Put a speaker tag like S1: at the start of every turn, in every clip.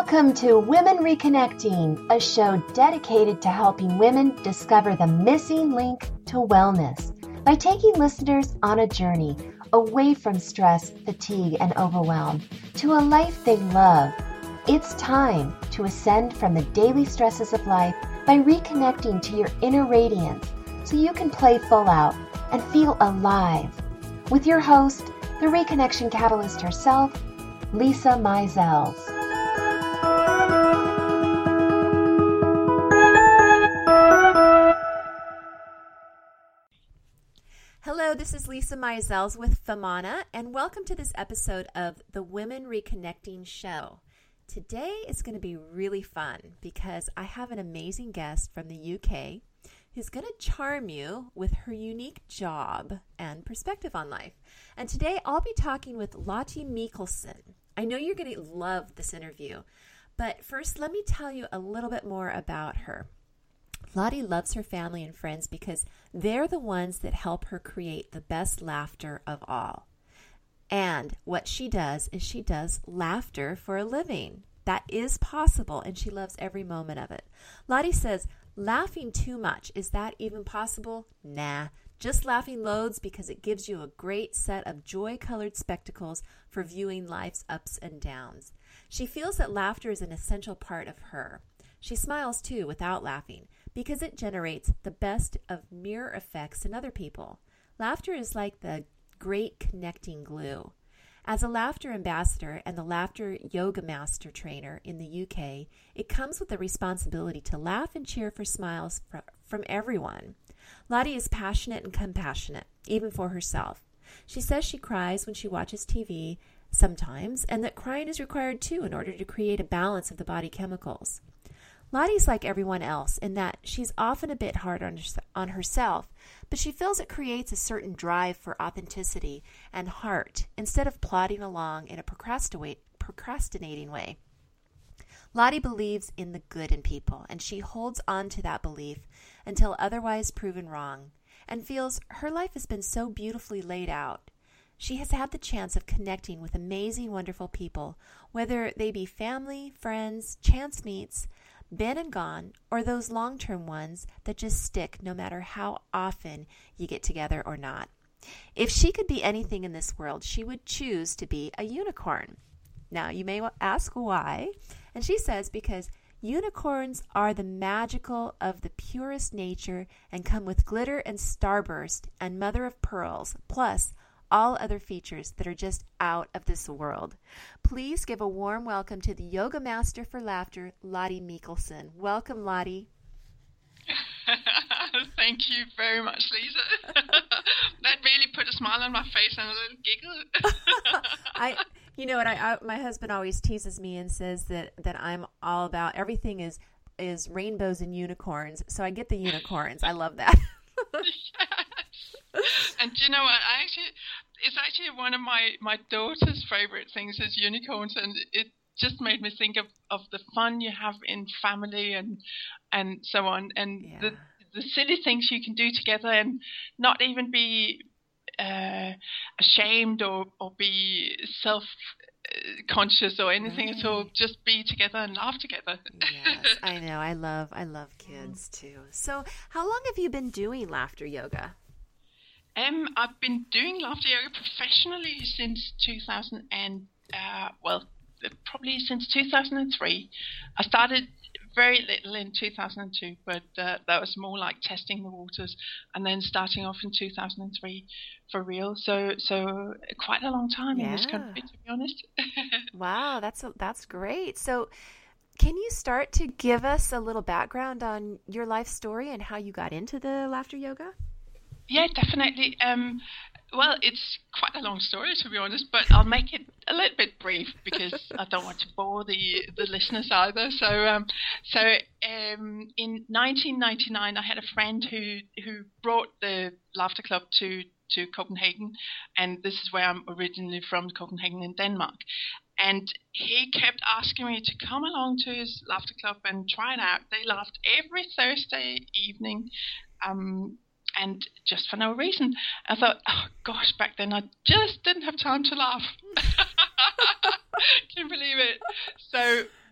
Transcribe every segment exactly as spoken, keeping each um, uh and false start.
S1: Welcome to Women Reconnecting, a show dedicated to helping women discover the missing link to wellness by taking listeners on a journey away from stress, fatigue, and overwhelm to a life they love. It's time to ascend from the daily stresses of life by reconnecting to your inner radiance so you can play full out and feel alive. With your host, the Reconnection Catalyst herself, Lisa Mizels.
S2: Hello, this is Lisa Mizels with Famana, and welcome to this episode of the Women Reconnecting Show. Today is going to be really fun because I have an amazing guest from the U K who's going to charm you with her unique job and perspective on life. And today I'll be talking with Lottie Mikkelsen. I know you're going to love this interview, but first let me tell you a little bit more about her. Lottie loves her family and friends because they're the ones that help her create the best laughter of all. And what she does is she does laughter for a living. That is possible, and she loves every moment of it. Lottie says, laughing too much, is that even possible? Nah, just laughing loads because it gives you a great set of joy-colored spectacles for viewing life's ups and downs. She feels that laughter is an essential part of her. She smiles too without laughing because it generates the best of mirror effects in other people. Laughter is like the great connecting glue. As a laughter ambassador and the laughter yoga master trainer in the U K, it comes with the responsibility to laugh and cheer for smiles fr- from everyone. Lottie is passionate and compassionate, even for herself. She says she cries when she watches T V sometimes, and that crying is required too in order to create a balance of the body chemicals. Lottie's like everyone else in that she's often a bit hard on, on herself, but she feels it creates a certain drive for authenticity and heart instead of plodding along in a procrastinate, procrastinating way. Lottie believes in the good in people, and she holds on to that belief until otherwise proven wrong, and feels her life has been so beautifully laid out. She has had the chance of connecting with amazing, wonderful people, whether they be family, friends, chance meets, been and gone, or those long-term ones that just stick no matter how often you get together or not. If she could be anything in this world, she would choose to be a unicorn. Now, you may ask why, and she says because unicorns are the magical of the purest nature and come with glitter and starburst and mother of pearls, plus all other features that are just out of this world. Please give a warm welcome to the Yoga Master for Laughter, Lottie Mikkelsen. Welcome, Lottie.
S3: Thank you very much, Lisa. That really put a smile on my face and a little giggle.
S2: I, you know what? I, I my husband always teases me and says that that I'm all about everything is is rainbows and unicorns. So I get the unicorns. I love that.
S3: Yes. And you know what? I actually, it's actually one of my, my daughter's favorite things is unicorns, and it just made me think of, of the fun you have in family and and so on, and yeah. the the silly things you can do together and not even be uh, ashamed or, or be self conscious or anything right. at all. Just be together and laugh together.
S2: Yes, I know. I love I love kids too. So, how long have you been doing laughter yoga?
S3: Um, I've been doing laughter yoga professionally since two thousand and uh, well, probably since two thousand three. I started very little in two thousand two, but uh, that was more like testing the waters, and then starting off in two thousand three for real. So, so quite a long time yeah. in this country, to be honest.
S2: Wow, that's a, that's great. So, can you start to give us a little background on your life story and how you got into the laughter yoga?
S3: Yeah, definitely. Um, well, it's quite a long story, to be honest, but I'll make it a little bit brief because I don't want to bore the, the listeners either. So, um, so um, in nineteen ninety-nine, I had a friend who who brought the Laughter Club to to Copenhagen, and this is where I'm originally from, Copenhagen in Denmark. And he kept asking me to come along to his Laughter Club and try it out. They laughed every Thursday evening. Um, And just for no reason. I thought, oh gosh, back then I just didn't have time to laugh. Can you believe it? So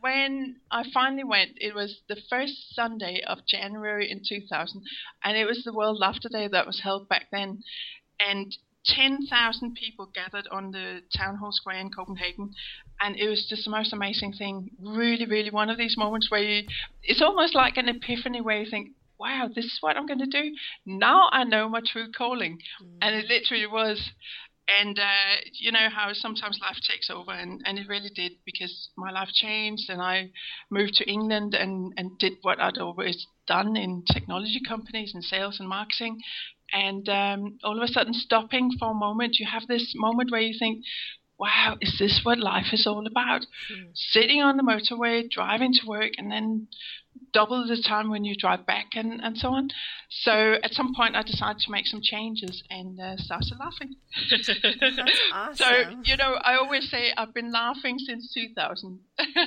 S3: when I finally went, it was the first Sunday of January in two thousand, and it was the World Laughter Day that was held back then. And ten thousand people gathered on the Town Hall Square in Copenhagen, and it was just the most amazing thing. Really, really one of these moments where you, it's almost like an epiphany where you think, wow, this is what I'm going to do. Now I know my true calling. Mm. And it literally was. And uh, you know how sometimes life takes over, and, and it really did, because my life changed, and I moved to England and, and did what I'd always done in technology companies and sales and marketing. And um, all of a sudden, stopping for a moment, you have this moment where you think, wow, is this what life is all about? Mm. Sitting on the motorway, driving to work, and then double the time when you drive back, and, and so on. So at some point, I decided to make some changes and uh, started laughing.
S2: That's awesome.
S3: So, you know, I always say I've been laughing since two thousand.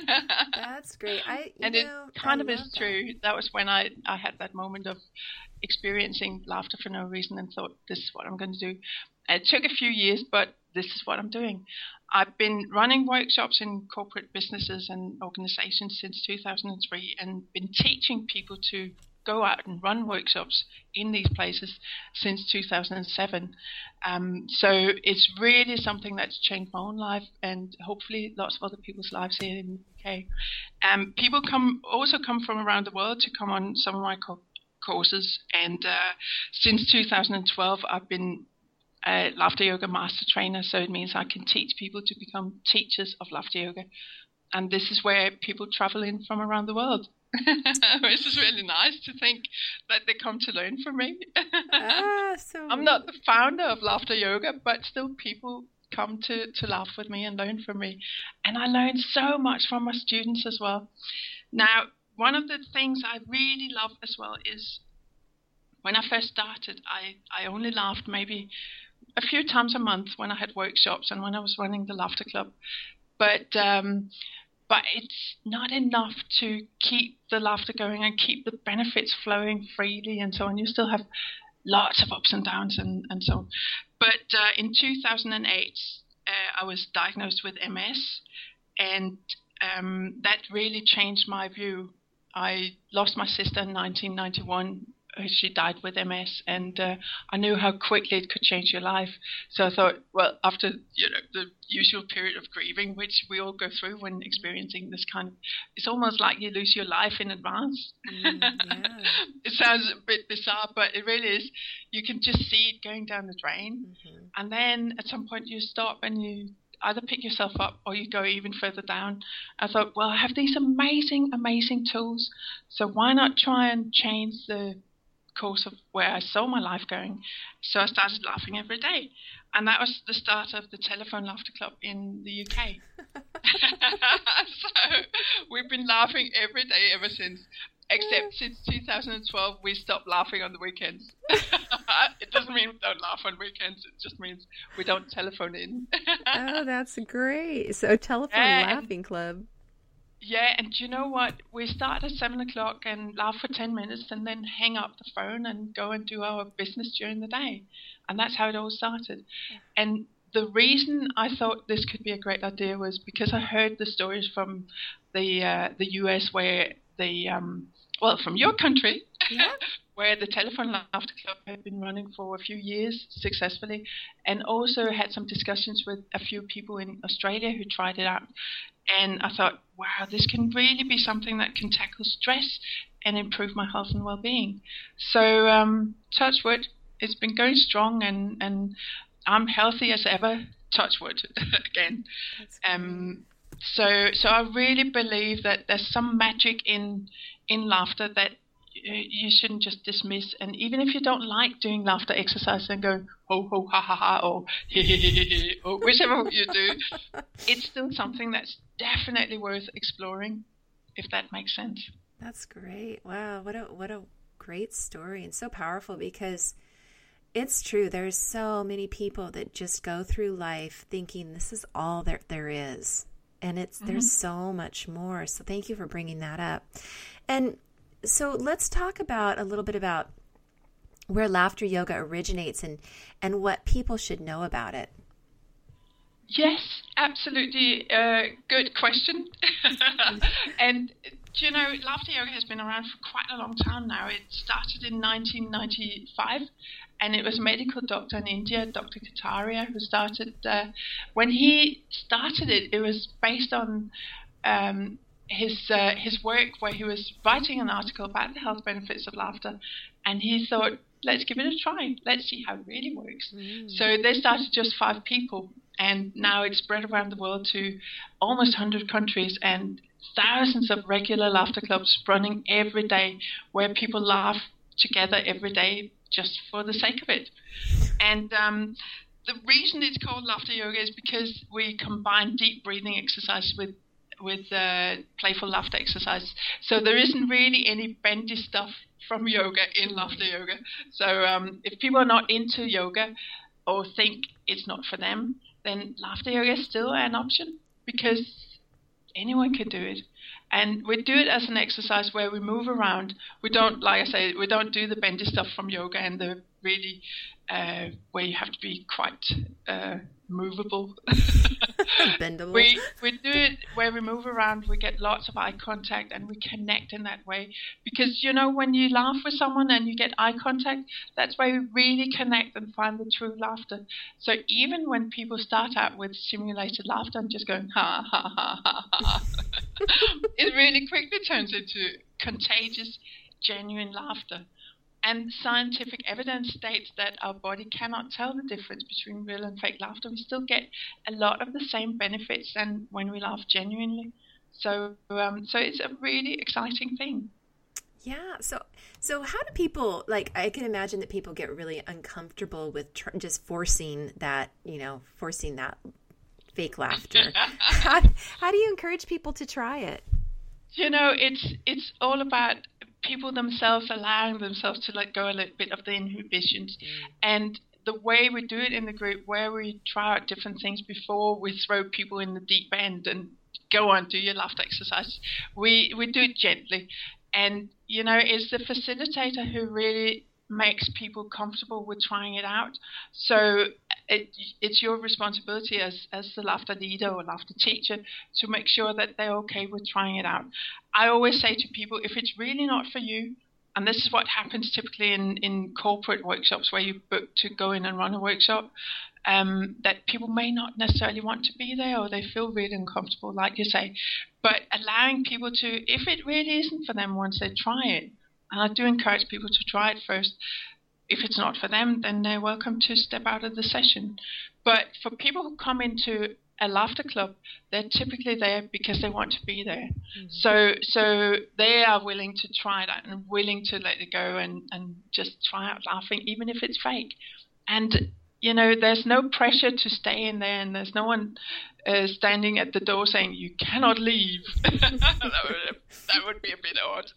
S2: That's great. I, you
S3: and
S2: know,
S3: it kind
S2: I
S3: of is
S2: that.
S3: true. That was when I, I had that moment of experiencing laughter for no reason and thought, this is what I'm going to do. It took a few years, but this is what I'm doing. I've been running workshops in corporate businesses and organizations since two thousand three, and been teaching people to go out and run workshops in these places since two thousand seven. Um, so it's really something that's changed my own life, and hopefully lots of other people's lives here in the U K. Um, people come also come from around the world to come on some of my co- courses, and uh, since two thousand twelve, I've been a laughter yoga master trainer, so it means I can teach people to become teachers of laughter yoga. And this is where people travel in from around the world. Which is really nice to think that they come to learn from me.
S2: Ah, so
S3: I'm not the founder of laughter yoga, but still people come to, to laugh with me and learn from me. And I learn so much from my students as well. Now, one of the things I really love as well is when I first started, I, I only laughed maybe a few times a month when I had workshops and when I was running the Laughter Club. But um, but it's not enough to keep the laughter going and keep the benefits flowing freely and so on. You still have lots of ups and downs and, and so on. But uh, in two thousand eight, uh, I was diagnosed with M S, and um, that really changed my view. I lost my sister in nineteen ninety-one. She died with M S, and uh, I knew how quickly it could change your life. So I thought, well, after you know the usual period of grieving, which we all go through when experiencing this kind of, it's almost like you lose your life in advance. Mm, yeah. It sounds a bit bizarre, but it really is. You can just see it going down the drain, mm-hmm. and then at some point you stop and you either pick yourself up or you go even further down. I thought, well, I have these amazing, amazing tools, so why not try and change the course of where I saw my life going. So I started laughing every day, and that was the start of the Telephone Laughter Club in the U K. So we've been laughing every day ever since, except since two thousand twelve we stopped laughing on the weekends. It doesn't mean we don't laugh on weekends, it just means we don't telephone in.
S2: Oh, that's great. So Telephone yeah, Laughing Club.
S3: Yeah, and you know what? We start at seven o'clock and laugh for ten minutes and then hang up the phone and go and do our business during the day. And that's how it all started. Yeah. And the reason I thought this could be a great idea was because I heard the stories from the uh, the U S where the, um, well, from your country, yeah. where the Telephone Laughter Club had been running for a few years successfully, and also had some discussions with a few people in Australia who tried it out. And I thought, wow, this can really be something that can tackle stress and improve my health and well-being. So, um, touch wood, it's been going strong, and, and I'm healthy as ever, touch wood, again. Um, so, so I really believe that there's some magic in in laughter that you shouldn't just dismiss. And even if you don't like doing laughter exercise and going ho ho ha ha ha or he he he he or whichever you do, it's still something that's definitely worth exploring, if that makes sense.
S2: That's great. Wow, what a what a great story, and so powerful, because it's true. There's so many people that just go through life thinking this is all there there is, and it's mm-hmm. there's so much more. So thank you for bringing that up. And so let's talk about a little bit about where laughter yoga originates and, and what people should know about it.
S3: Yes, absolutely. Uh, good question. And, you know, laughter yoga has been around for quite a long time now. It started in nineteen ninety-five, and it was a medical doctor in India, Doctor Kataria, who started. Uh, when he started it, it was based on um, his uh, his work, where he was writing an article about the health benefits of laughter, and he thought, let's give it a try. Let's see how it really works. Mm. So they started just five people. And now it's spread around the world to almost one hundred countries and thousands of regular laughter clubs running every day, where people laugh together every day just for the sake of it. And um, the reason it's called laughter yoga is because we combine deep breathing exercises with with uh, playful laughter exercises. So there isn't really any bendy stuff from yoga in laughter yoga. So um, if people are not into yoga or think it's not for them, then laughter yoga is still an option, because anyone can do it. And we do it as an exercise where we move around. We don't, like I say, we don't do the bendy stuff from yoga and the really, uh, where you have to be quite uh, movable.
S2: Bendable.
S3: We, we do it where we move around, we get lots of eye contact, and we connect in that way. Because, you know, when you laugh with someone and you get eye contact, that's where you really connect and find the true laughter. So even when people start out with simulated laughter and just going, ha, ha, ha, ha, ha, it really quickly turns into contagious, genuine laughter. And scientific evidence states that our body cannot tell the difference between real and fake laughter. We still get a lot of the same benefits than when we laugh genuinely. So, um, so it's a really exciting thing.
S2: Yeah. So, so how do people, like, I can imagine that people get really uncomfortable with tr- just forcing that, you know, forcing that fake laughter. how, how do you encourage people to try it?
S3: You know, it's it's all about people themselves allowing themselves to let go a little bit of the inhibitions. Mm. And the way we do it in the group, where we try out different things before we throw people in the deep end and go on, do your laughter exercise, we, we do it gently. And, you know, it's the facilitator who really makes people comfortable with trying it out. So it, it's your responsibility as, as the laughter leader or laughter teacher to make sure that they're okay with trying it out. I always say to people, if it's really not for you, and this is what happens typically in, in corporate workshops where you book to go in and run a workshop, um, that people may not necessarily want to be there, or they feel really uncomfortable, like you say. But allowing people to, if it really isn't for them once they try it, and I do encourage people to try it first. If it's not for them, then they're welcome to step out of the session. But for people who come into a laughter club, they're typically there because they want to be there. Mm-hmm. So so they are willing to try that and willing to let it go and, and just try out laughing, even if it's fake. And, you know, there's no pressure to stay in there, and there's no one uh, standing at the door saying, you cannot leave. that, would, that would be a bit odd.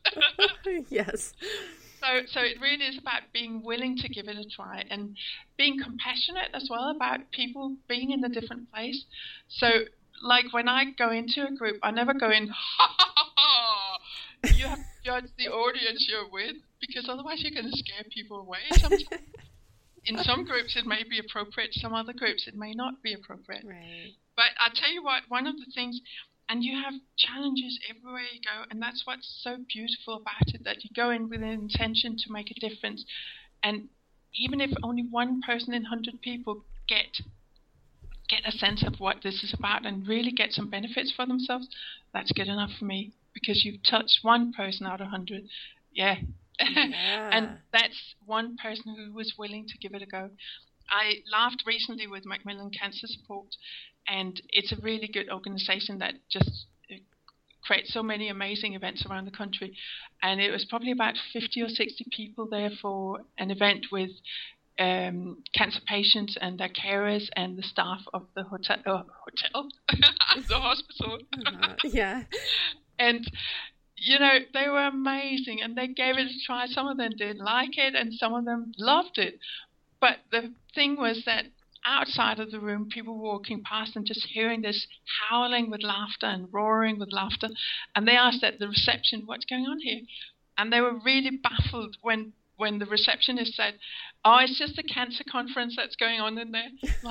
S2: Yes.
S3: So, so it really is about being willing to give it a try and being compassionate as well about people being in a different place. So, like when I go into a group, I never go in, ha, ha, ha, ha. You have to judge the audience you're with, because otherwise you're going to scare people away sometimes. In some groups it may be appropriate, some other groups it may not be appropriate.
S2: Right.
S3: But I tell you what, one of the things, and you have challenges everywhere you go, and that's what's so beautiful about it, that you go in with an intention to make a difference. And even if only one person in one hundred people get get a sense of what this is about and really get some benefits for themselves, that's good enough for me, because you've touched one person out of one hundred. Yeah. Yeah. And that's one person who was willing to give it a go. I laughed recently with Macmillan Cancer Support, and it's a really good organization that just creates so many amazing events around the country. And it was probably about fifty or sixty people there for an event with um, cancer patients and their carers and the staff of the hotel, uh, hotel, the hospital.
S2: Uh-huh. Yeah.
S3: And you know, they were amazing, and they gave it a try. Some of them didn't like it, and some of them loved it. But the thing was that outside of the room, people were walking past and just hearing this howling with laughter and roaring with laughter. And they asked at the reception, what's going on here? And they were really baffled when, when the receptionist said, oh, it's just a cancer conference that's going on in there. Like,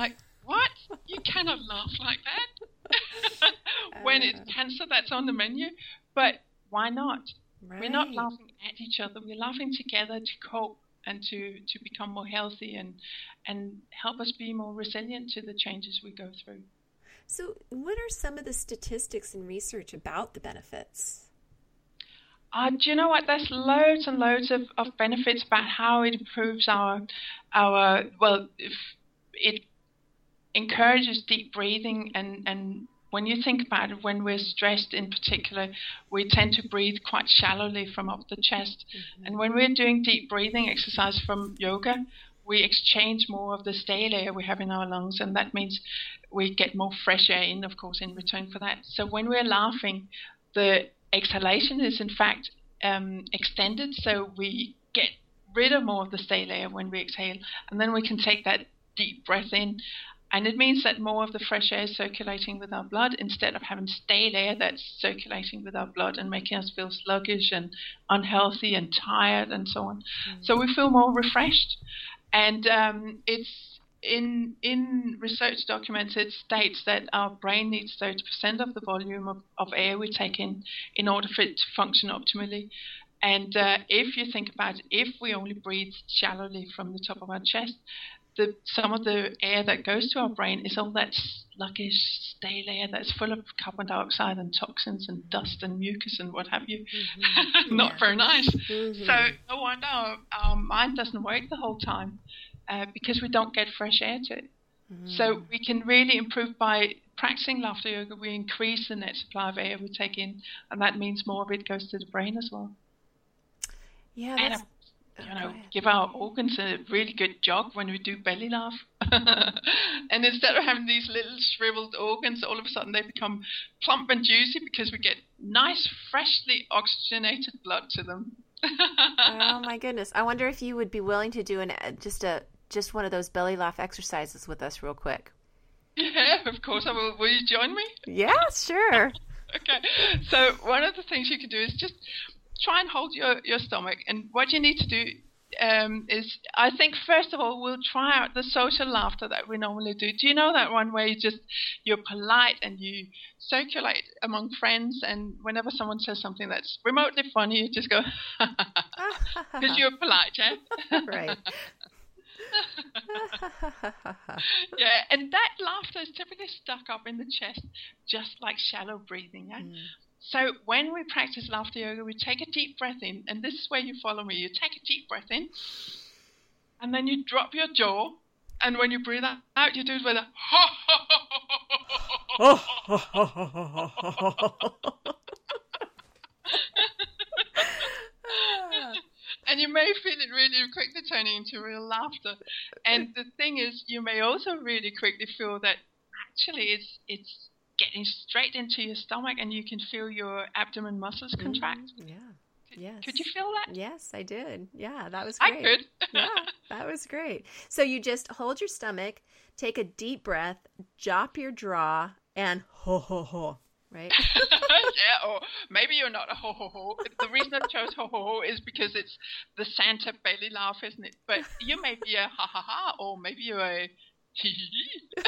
S3: what? You cannot laugh like that. When it's cancer that's on the menu. But why not? Right. We're not laughing at each other. We're laughing together to cope and to, to become more healthy and and help us be more resilient to the changes we go through.
S2: So what are some of the statistics and research about the benefits?
S3: Uh, do you know what? There's loads and loads of, of benefits about how it improves our, our well, if it encourages deep breathing. And, and when you think about it, when we're stressed in particular, we tend to breathe quite shallowly from up the chest. Mm-hmm. And when we're doing deep breathing exercise from yoga, we exchange more of the stay layer we have in our lungs, and that means we get more fresh air in, of course, in return for that. So when we're laughing, the exhalation is in fact um, extended, so we get rid of more of the stay layer when we exhale, and then we can take that deep breath in, and it means that more of the fresh air is circulating with our blood instead of having stay layer that's circulating with our blood and making us feel sluggish and unhealthy and tired and so on. Mm. So we feel more refreshed. And um, it's in in research documents, it states that our brain needs thirty percent of the volume of, of air we take in in order for it to function optimally. And uh, if you think about it, if we only breathe shallowly from the top of our chest, the some of the air that goes to our brain is all that sluggish stay layer that's full of carbon dioxide and toxins and dust and mucus and what have you. Mm-hmm. Not yeah. very nice. Mm-hmm. So no wonder our, our mind doesn't work the whole time uh, because we don't get fresh air to it. Mm-hmm. So we can really improve by practicing laughter yoga. We increase the net supply of air we take in, and that means more of it goes to the brain as well.
S2: Yeah,
S3: and
S2: that's...
S3: You know, give our organs a really good jog when we do belly laugh. And instead of having these little shriveled organs, all of a sudden they become plump and juicy because we get nice, freshly oxygenated blood to them.
S2: Oh my goodness! I wonder if you would be willing to do an just a just one of those belly laugh exercises with us, real quick.
S3: Yeah, of course I will. Will you join me?
S2: Yeah, sure.
S3: Okay. So one of the things you can do is just try and hold your, your stomach. And what you need to do um, is, I think, first of all, we'll try out the social laughter that we normally do. Do you know that one where you just, you're polite and you circulate among friends, and whenever someone says something that's remotely funny, you just go, because you're polite, yeah?
S2: Right.
S3: Yeah, and that laughter is typically stuck up in the chest, just like shallow breathing, yeah? Mm. So when we practice laughter yoga, we take a deep breath in, and this is where you follow me. You take a deep breath in, and then you drop your jaw, and when you breathe out, you do it with a and you may feel it really quickly turning into real laughter. And the thing is, you may also really quickly feel that actually it's it's getting straight into your stomach, and you can feel your abdomen muscles contract.
S2: Mm, yeah.
S3: Could,
S2: yes.
S3: Could you feel that?
S2: Yes, I did. Yeah, that was great.
S3: I could.
S2: Yeah, that was great. So you just hold your stomach, take a deep breath, drop your jaw, and ho ho ho. Right?
S3: Yeah, or maybe you're not a ho ho ho. The reason I chose ho ho ho is because it's the Santa belly laugh, isn't it? But you may be a ha ha ha, or maybe you're a hee hee.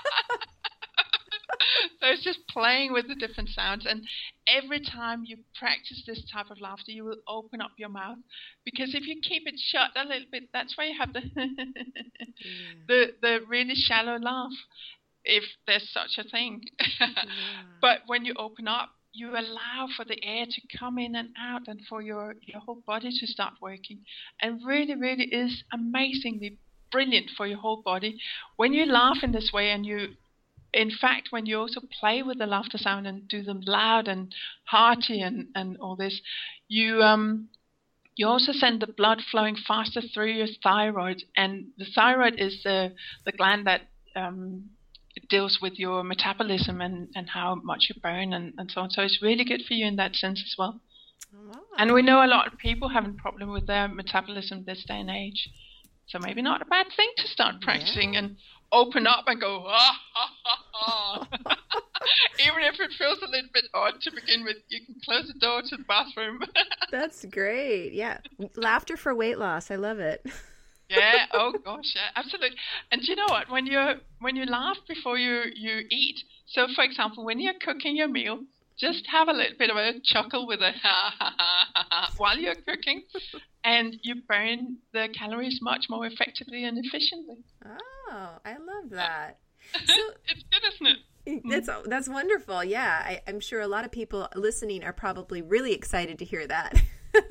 S3: So it's just playing with the different sounds, and every time you practice this type of laughter, you will open up your mouth, because if you keep it shut a little bit, that's where you have the yeah. the the really shallow laugh, if there's such a thing. Yeah. But when you open up, you allow for the air to come in and out, and for your, your whole body to start working, and really, really is amazingly brilliant for your whole body. When you laugh in this way, and you in fact, when you also play with the laughter sound and do them loud and hearty and, and all this, you um you also send the blood flowing faster through your thyroid. And the thyroid is the the gland that um, deals with your metabolism and, and how much you burn and, and so on. So it's really good for you in that sense as well. Oh. And we know a lot of people having a problem with their metabolism this day and age. So maybe not a bad thing to start practicing yeah. and open up and go, ah, ha, ha, ha. Even if it feels a little bit odd to begin with, you can close the door to the bathroom.
S2: That's great. Yeah. Laughter for weight loss. I love it.
S3: Yeah. Oh gosh. Yeah. Absolutely. And do you know what? When you when you laugh before you you eat. So, for example, when you're cooking your meal, just have a little bit of a chuckle with a ha ha ha ha ha while you're cooking, and you burn the calories much more effectively and efficiently.
S2: Oh, I love that. So,
S3: it's good, isn't it?
S2: That's that's wonderful. Yeah, I, I'm sure a lot of people listening are probably really excited to hear that.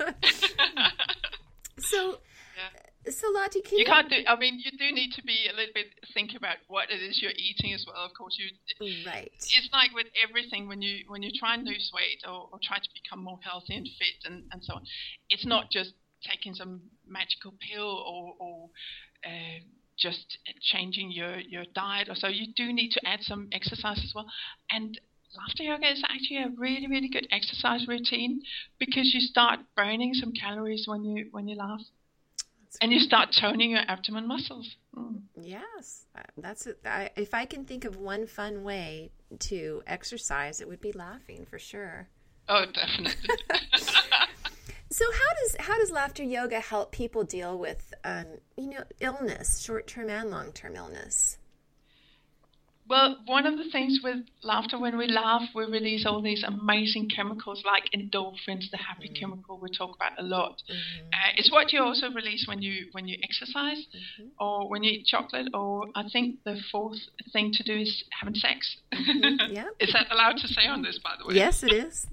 S2: so, yeah. so Lottie, can you,
S3: you can't do? I mean, you do need to be a little bit think about what it is you're eating as well. Of course, you.
S2: Right.
S3: It's like with everything when you when you try and lose weight or, or try to become more healthy and fit and, and so on. It's not just taking some magical pill or or. Uh, just changing your, your diet or so. You do need to add some exercise as well. And laughter yoga is actually a really, really good exercise routine because you start burning some calories when you when you laugh. That's and great. You start toning your abdomen muscles. Mm.
S2: Yes. That's it. I, if I can think of one fun way to exercise, it would be laughing for sure.
S3: Oh, definitely.
S2: So how does how does laughter yoga help people deal with um, you know illness, short-term and long-term illness?
S3: Well, one of the things with laughter, when we laugh, we release all these amazing chemicals like endorphins, the happy mm-hmm. chemical we talk about a lot. Mm-hmm. Uh, it's what you also release when you when you exercise mm-hmm. or when you eat chocolate, or I think the fourth thing to do is having sex.
S2: Mm-hmm. Yeah.
S3: Is that allowed to say on this, by the way?
S2: Yes, it is.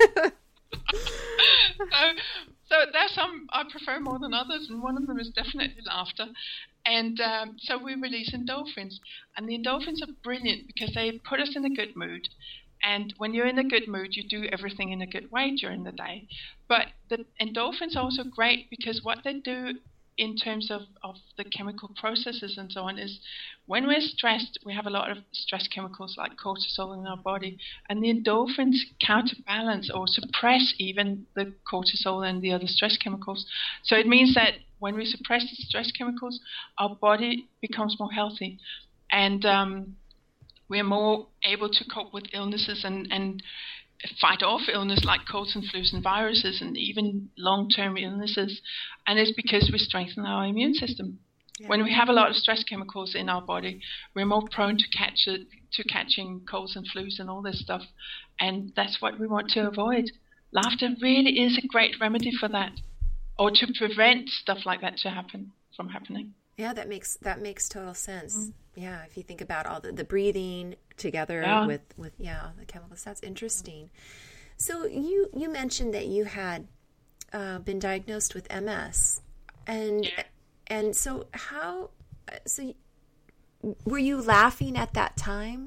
S3: so, so there's some I prefer more than others, and one of them is definitely laughter. And um, so we release endorphins, and the endorphins are brilliant because they put us in a good mood. And when you're in a good mood, you do everything in a good way during the day. But the endorphins are also great because what they do in terms of, of the chemical processes and so on is when we're stressed, we have a lot of stress chemicals like cortisol in our body, and the endorphins counterbalance or suppress even the cortisol and the other stress chemicals. So it means that when we suppress the stress chemicals, our body becomes more healthy, and um, we're more able to cope with illnesses and, and fight off illness like colds and flus and viruses and even long-term illnesses. And it's because we strengthen our immune system. Yeah. When we have a lot of stress chemicals in our body, we're more prone to catch it, to catching colds and flus and all this stuff. And that's what we want to avoid. Laughter really is a great remedy for that, or to prevent stuff like that to happen from happening.
S2: Yeah, that makes that makes total sense. Mm. Yeah, if you think about all the, the breathing together
S3: yeah.
S2: with, with yeah the chemicals, that's interesting. So you you mentioned that you had uh, been diagnosed with M S, and
S3: yeah.
S2: and so how so were you laughing at that time?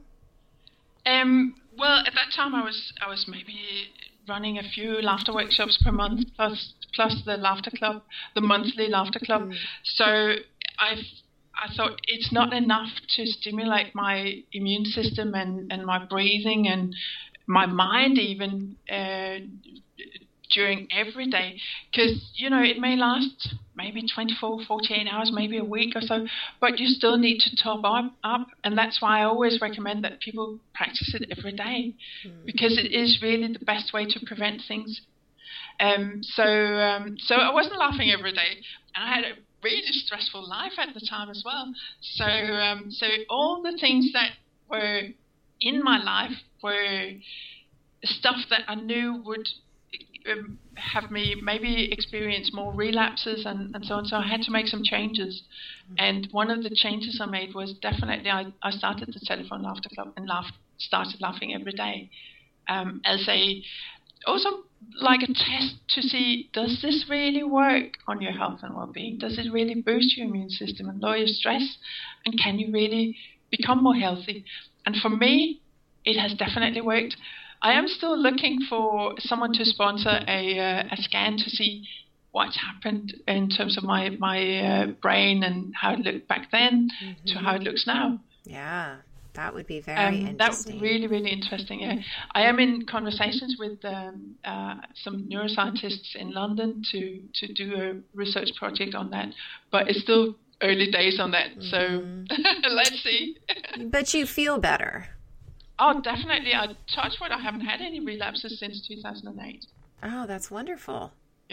S3: Um. Well, at that time I was I was maybe running a few laughter workshops per month, plus plus the laughter club, the monthly laughter club. Mm. So I I thought it's not enough to stimulate my immune system and, and my breathing and my mind even uh, during every day, because, you know, it may last maybe twenty-four, forty-eight hours, maybe a week or so, but you still need to top up, up and that's why I always recommend that people practice it every day, mm. because it is really the best way to prevent things. Um, so, um, so I wasn't laughing every day, and I had a really stressful life at the time as well. So, um, so all the things that were in my life were stuff that I knew would um, have me maybe experience more relapses and, and so on. So I had to make some changes. And one of the changes I made was definitely I, I started the Telephone Laughter Club and laughed, started laughing every day um, as a also like a test to see, does this really work on your health and well-being? Does it really boost your immune system and lower your stress? And can you really become more healthy? And for me, it has definitely worked. I am still looking for someone to sponsor a, uh, a scan to see what's happened in terms of my, my uh, brain and how it looked back then mm-hmm. to how it looks now.
S2: Yeah. That would be very
S3: um,
S2: interesting.
S3: That would be really, really interesting. Yeah. I am in conversations with um, uh, some neuroscientists in London to, to do a research project on that, but it's still early days on that, so mm-hmm. let's see.
S2: But you feel better.
S3: Oh, definitely. I touch wood, I haven't had any relapses since two thousand eight.
S2: Oh, that's wonderful.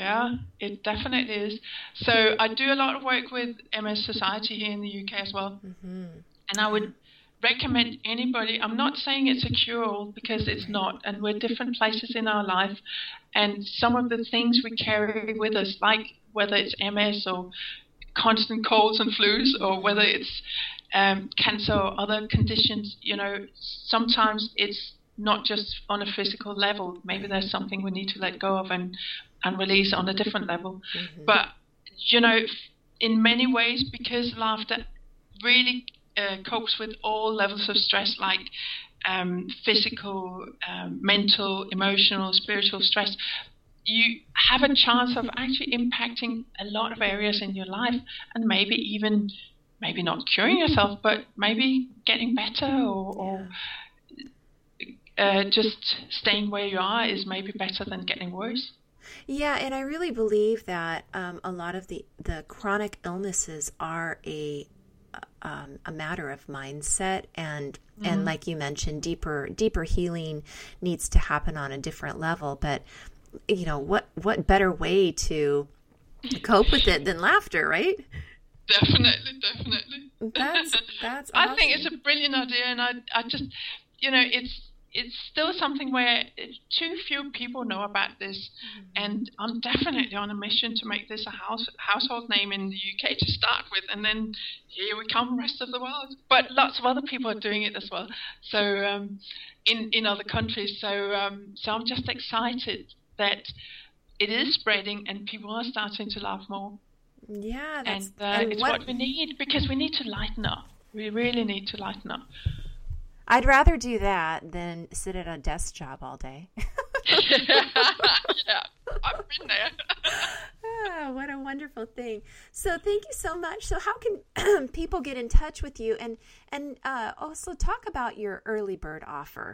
S3: Yeah, it definitely is. So I do a lot of work with M S Society here in the U K as well. Mm-hmm. And I would recommend anybody, I'm not saying it's a cure-all because it's not, and we're different places in our life, and some of the things we carry with us, like whether it's M S or constant colds and flus, or whether it's um, cancer or other conditions, you know, sometimes it's not just on a physical level. Maybe there's something we need to let go of and, and release on a different level. Mm-hmm. But, you know, in many ways, because laughter really uh, copes with all levels of stress, like um, physical, um, mental, emotional, spiritual stress, you have a chance of actually impacting a lot of areas in your life, and maybe even, maybe not curing yourself, but maybe getting better, or, or uh, just staying where you are is maybe better than getting worse.
S2: Yeah, and I really believe that um, a lot of the, the chronic illnesses are a um, a matter of mindset, and mm-hmm. and like you mentioned, deeper deeper healing needs to happen on a different level. But you know, what what better way to cope with it than laughter, right?
S3: Definitely, definitely.
S2: That's that's awesome.
S3: I think it's a brilliant idea, and I I just, you know, it's it's still something where too few people know about this, mm-hmm. and I'm definitely on a mission to make this a house household name in the U K to start with, and then here we come, rest of the world. But lots of other people are doing it as well. So um, in in other countries. So um, so I'm just excited that it is spreading and people are starting to laugh more.
S2: Yeah, that's,
S3: and, uh,
S2: and
S3: it's what, what we need, because we need to lighten up. We really need to lighten up.
S2: I'd rather do that than sit at a desk job all day.
S3: Yeah, I've been there.
S2: Oh, what a wonderful thing. So thank you so much. So how can people get in touch with you, and, and uh, also talk about your early bird offer?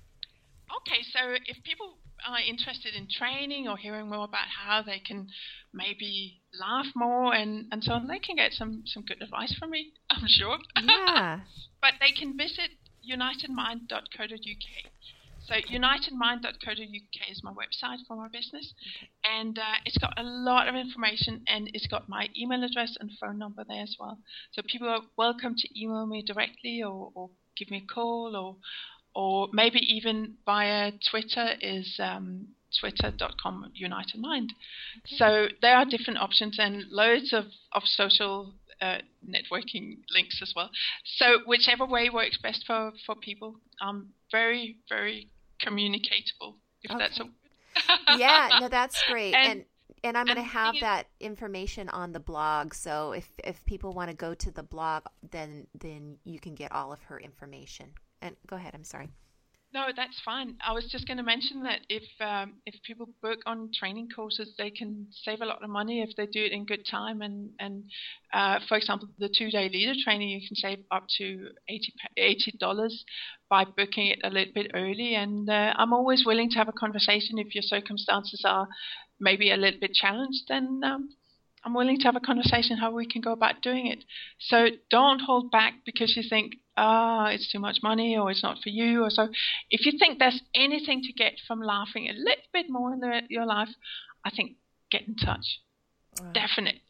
S3: Okay, so if people are interested in training or hearing more about how they can maybe laugh more and, and so on, they can get some, some good advice from me, I'm sure.
S2: Yeah.
S3: But they can visit united mind dot co dot U K. So united mind dot co dot U K is my website for my business. Okay. And uh, it's got a lot of information, and it's got my email address and phone number there as well. So people are welcome to email me directly, or, or give me a call, or or maybe even via Twitter is um, twitter dot com United Mind. Okay. So there are different options and loads of, of social uh, networking links as well. So whichever way works best for, for people. I'm very, very communicatable, if okay. that's a
S2: Yeah, no, that's great. And and, and I'm going to have
S3: is,
S2: that information on the blog. So if, if people want to go to the blog, then then you can get all of her information. And go ahead, I'm sorry.
S3: No, that's fine. I was just going to mention that if um, if people book on training courses, they can save a lot of money if they do it in good time. And, and uh, for example, the two-day leader training, you can save up to eighty dollars by booking it a little bit early. And uh, I'm always willing to have a conversation if your circumstances are maybe a little bit challenged. Then um, I'm willing to have a conversation how we can go about doing it. So don't hold back because you think, ah, oh, it's too much money, or it's not for you, or so. If you think there's anything to get from laughing a little bit more in the, your life, I think get in touch. Wow. Definitely.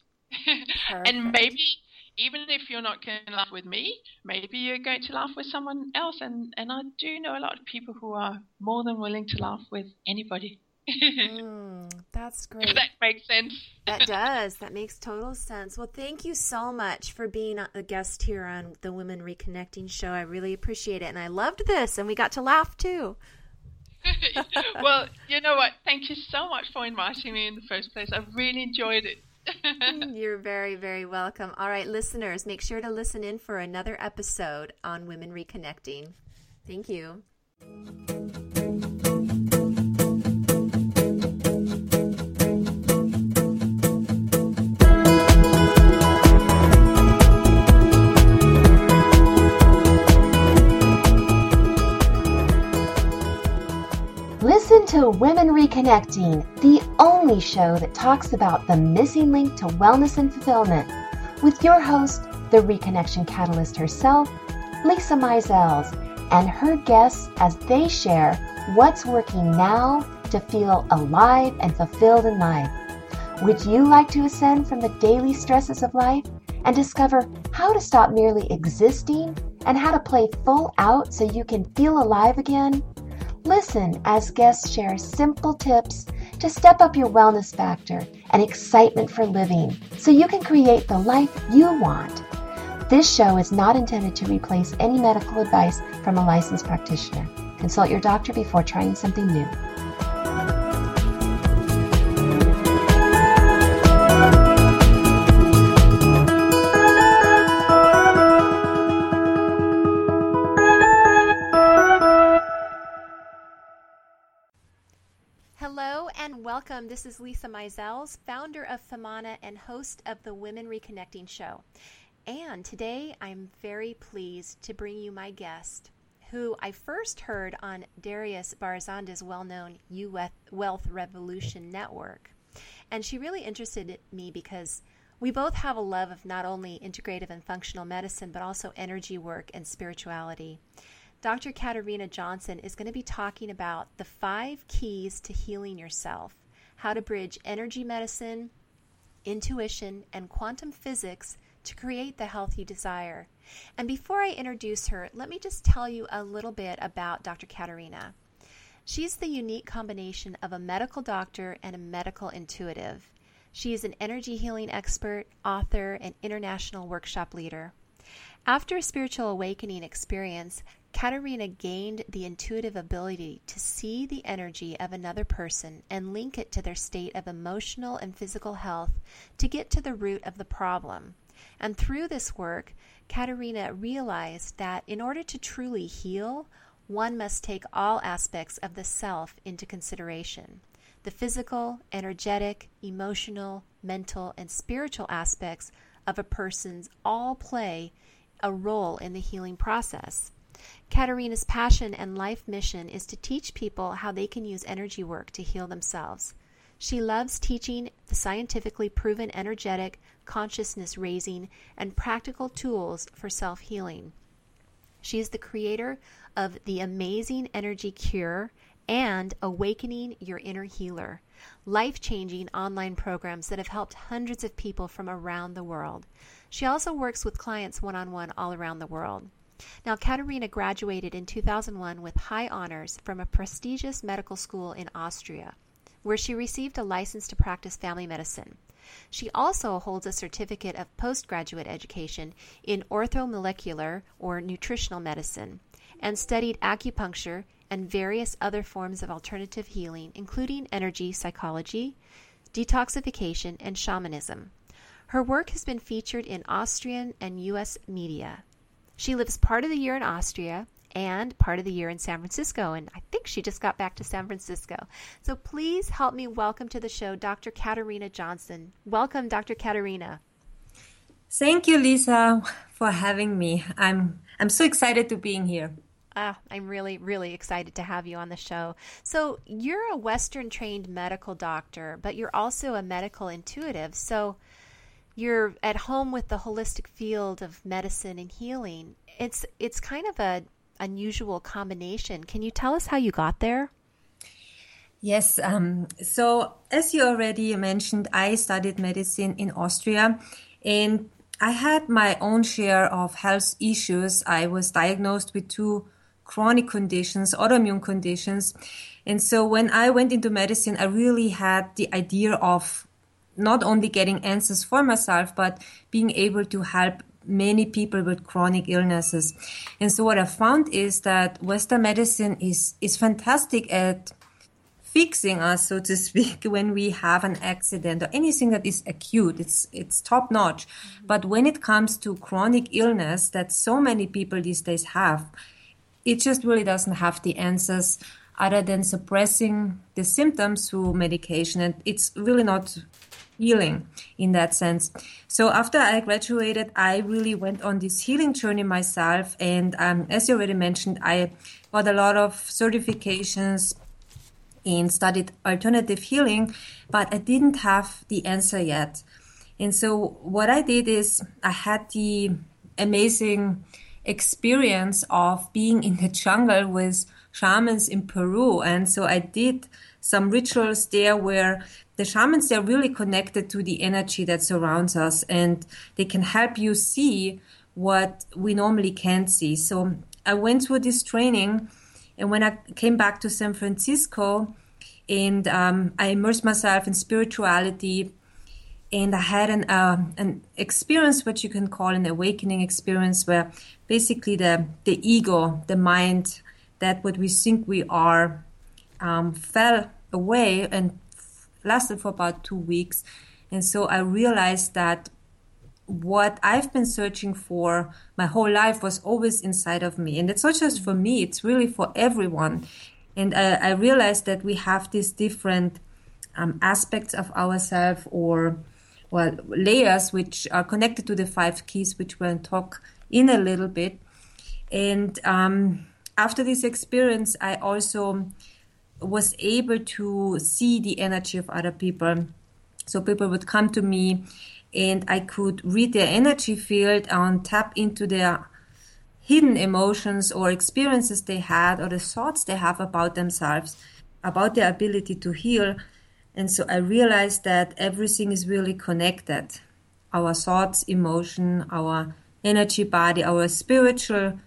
S3: And maybe even if you're not going to laugh with me, maybe you're going to laugh with someone else. And, and I do know a lot of people who are more than willing to laugh with anybody.
S2: mm, that's great.
S3: If that makes sense.
S2: That does. That makes total sense. Well, thank you so much for being a guest here on the Women Reconnecting Show. I really appreciate it. And I loved this, and we got to laugh too.
S3: Well, you know what? Thank you so much for inviting me in the first place. I really enjoyed it.
S2: You're very, very welcome. All right, listeners, make sure to listen in for another episode on Women Reconnecting. Thank you.
S1: Listen to Women Reconnecting, the only show that talks about the missing link to wellness and fulfillment, with your host, the Reconnection Catalyst herself, Lisa Mizels, and her guests as they share what's working now to feel alive and fulfilled in life. Would you like to ascend from the daily stresses of life and discover how to stop merely existing and how to play full out so you can feel alive again? Listen as guests share simple tips to step up your wellness factor and excitement for living so you can create the life you want. This show is not intended to replace any medical advice from a licensed practitioner. Consult your doctor before trying something new.
S2: Hello and welcome. This is Lisa Mizels, founder of Femana and host of the Women Reconnecting Show. And today I'm very pleased to bring you my guest, who I first heard on Darius Barzanda's well-known U Wealth Revolution Network. And she really interested me because we both have a love of not only integrative and functional medicine, but also energy work and spirituality. Doctor Katarina Johnson is going to be talking about the five keys to healing yourself, how to bridge energy medicine, intuition, and quantum physics to create the health you desire. And before I introduce her, let me just tell you a little bit about Doctor Katarina. She's the unique combination of a medical doctor and a medical intuitive. She is an energy healing expert, author, and international workshop leader. After a spiritual awakening experience, Katarina gained the intuitive ability to see the energy of another person and link it to their state of emotional and physical health to get to the root of the problem. And through this work, Katarina realized that in order to truly heal, one must take all aspects of the self into consideration. The physical, energetic, emotional, mental, and spiritual aspects of a person's all play a role in the healing process. Katarina's passion and life mission is to teach people how they can use energy work to heal themselves. She loves teaching the scientifically proven energetic, consciousness-raising, and practical tools for self-healing. She is the creator of the Amazing Energy Cure and Awakening Your Inner Healer, life-changing online programs that have helped hundreds of people from around the world. She also works with clients one-on-one all around the world. Now, Katarina graduated in two thousand one with high honors from a prestigious medical school in Austria, where she received a license to practice family medicine. She also holds a certificate of postgraduate education in orthomolecular or nutritional medicine and studied acupuncture and various other forms of alternative healing, including energy psychology, detoxification, and shamanism. Her work has been featured in Austrian and U S media. She lives part of the year in Austria and part of the year in San Francisco, and I think she just got back to San Francisco. So please help me welcome to the show Doctor Katarina Johnson. Welcome, Doctor Katarina.
S4: Thank you, Lisa, for having me. I'm I'm so excited to being here.
S2: Ah, I'm really, really excited to have you on the show. So you're a Western-trained medical doctor, but you're also a medical intuitive. So you're at home with the holistic field of medicine and healing. It's it's kind of a unusual combination. Can you tell us how you got there?
S4: Yes. Um, so as you already mentioned, I studied medicine in Austria, and I had my own share of health issues. I was diagnosed with two chronic conditions, autoimmune conditions. And so when I went into medicine, I really had the idea of not only getting answers for myself, but being able to help many people with chronic illnesses. And so what I found is that Western medicine is, is fantastic at fixing us, so to speak, when we have an accident or anything that is acute. It's, it's top notch. Mm-hmm. But when it comes to chronic illness that so many people these days have, it just really doesn't have the answers other than suppressing the symptoms through medication. And it's really not healing in that sense. So after I graduated, I really went on this healing journey myself. And um, as you already mentioned, I got a lot of certifications and studied alternative healing, but I didn't have the answer yet. And so what I did is I had the amazing experience of being in the jungle with shamans in Peru. And so I did some rituals there where the shamans, they're really connected to the energy that surrounds us, and they can help you see what we normally can't see. So I went through this training, and when I came back to San Francisco, and um, I immersed myself in spirituality, and I had an uh, an experience, what you can call an awakening experience, where basically the the ego, the mind, that what we think we are, um, fell away and lasted for about two weeks. And so I realized that what I've been searching for my whole life was always inside of me. And it's not just for me, it's really for everyone. And I, I realized that we have these different um, aspects of ourselves, or well, layers, which are connected to the five keys, which we'll talk in a little bit. And um, after this experience, I also was able to see the energy of other people. So people would come to me, and I could read their energy field and tap into their hidden emotions or experiences they had, or the thoughts they have about themselves, about their ability to heal. And so I realized that everything is really connected. Our thoughts, emotion, our energy body, our spiritual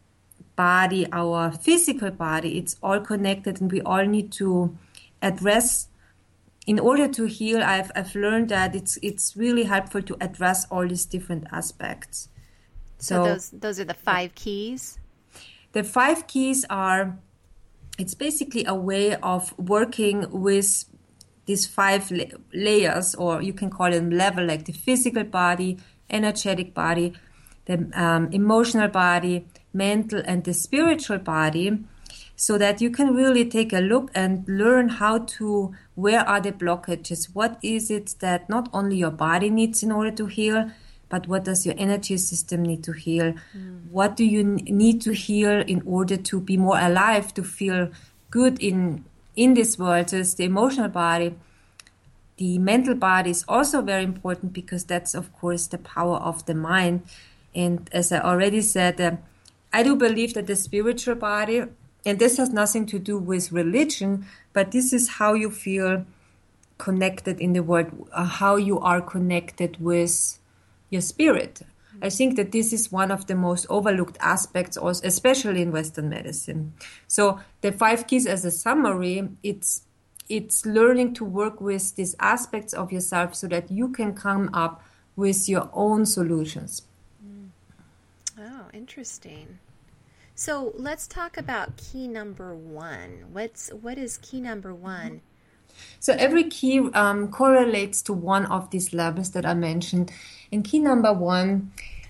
S4: body, our physical body, it's all connected, and we all need to address. In order to heal, I've I've learned that it's it's really helpful to address all these different aspects.
S2: So, so those those are the five keys?
S4: The five keys are, it's basically a way of working with these five la- layers, or you can call them level, like the physical body, energetic body, the um, emotional body, mental, and the spiritual body, so that you can really take a look and learn how to, where are the blockages? What is it that not only your body needs in order to heal, but what does your energy system need to heal? Mm. What do you n- need to heal in order to be more alive, to feel good in in this world? So it's the emotional body. The mental body is also very important, because that's, of course, the power of the mind. And as I already said, uh, I do believe that the spiritual body, and this has nothing to do with religion, but this is how you feel connected in the world, uh, how you are connected with your spirit. I think that this is one of the most overlooked aspects, also, especially in Western medicine. So the five keys, as a summary, it's it's learning to work with these aspects of yourself so that you can come up with your own solutions.
S2: Mm. Oh, interesting. So let's talk about key number one. What's what is key number one?
S4: So every key um, correlates to one of these levels that I mentioned. And key number one,